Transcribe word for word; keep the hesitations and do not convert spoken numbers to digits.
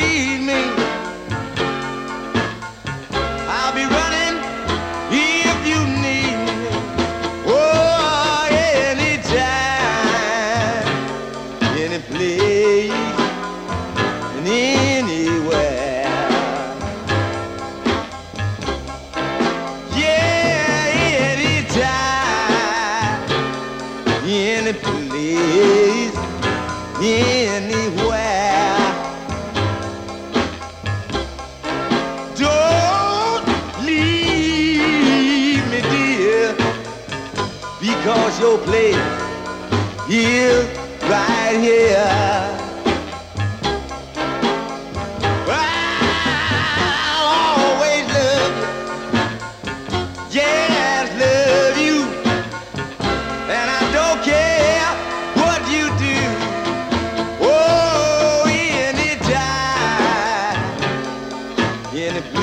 need me, I'll be running if you need me. Oh, anytime, any place, and anywhere. Yeah, anytime, any place, anywhere. Don't leave me, dear, because your place is right here.